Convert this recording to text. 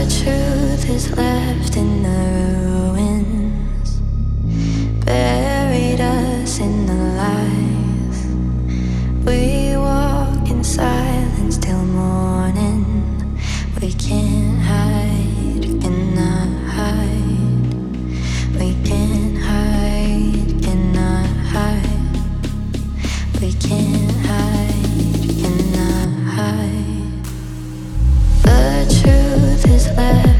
truth is left in the ruins, buried us in the lies. We walk in silence till morning. We can't hide, cannot hide. We can't hide, cannot hide. We can't hide, cannot hide. The truth is left